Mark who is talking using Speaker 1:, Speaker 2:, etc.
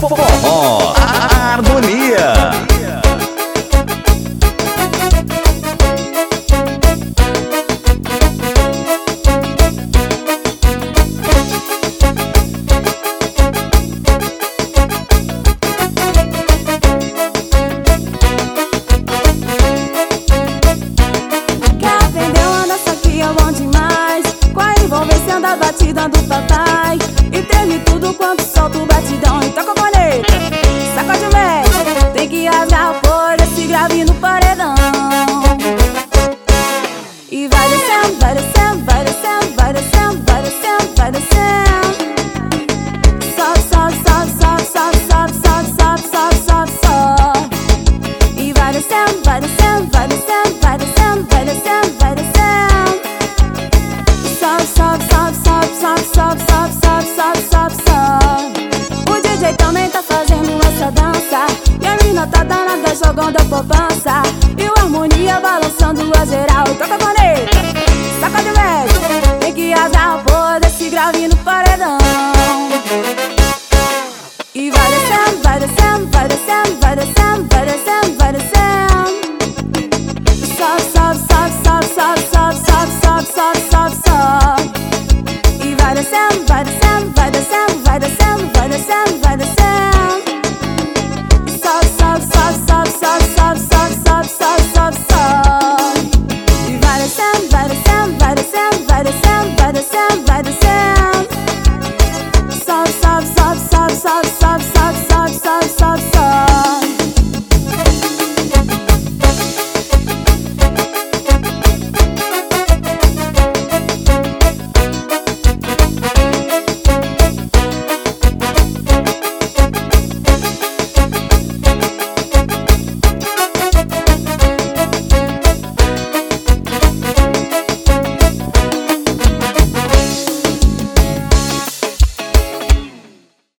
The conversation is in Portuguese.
Speaker 1: Forró Harmonia.
Speaker 2: Da batida do papai e treme tudo quanto solta o batidão. E toca a corneta, sacode o médio, tem que rasgar o pó desse grave no paredão. E vai descendo, vai descendo, vai descendo, vai descendo, vai descendo, vai descendo. Sobe, sobe, sobe, sobe, sobe, sobe, sobe, sobe, sobe, sobe, sobe. E vai descendo, vai descendo, vai descendo, vai descendo, vai descendo, vai descendo. Sobe, sobe, sobe, sobe, sobe, sobe, sobe, sobe, sobe, sobe, sobe. O DJ também tá fazendo essa dança e a mina tá danada jogando a poupança. E o Harmonia balançando a geral. Toca a corneta, sacode o médio, tem que rasgar o pó desse grave no paredão. E vai descendo, vai descendo, vai descendo, vai descendo, vai descendo, vai descendo.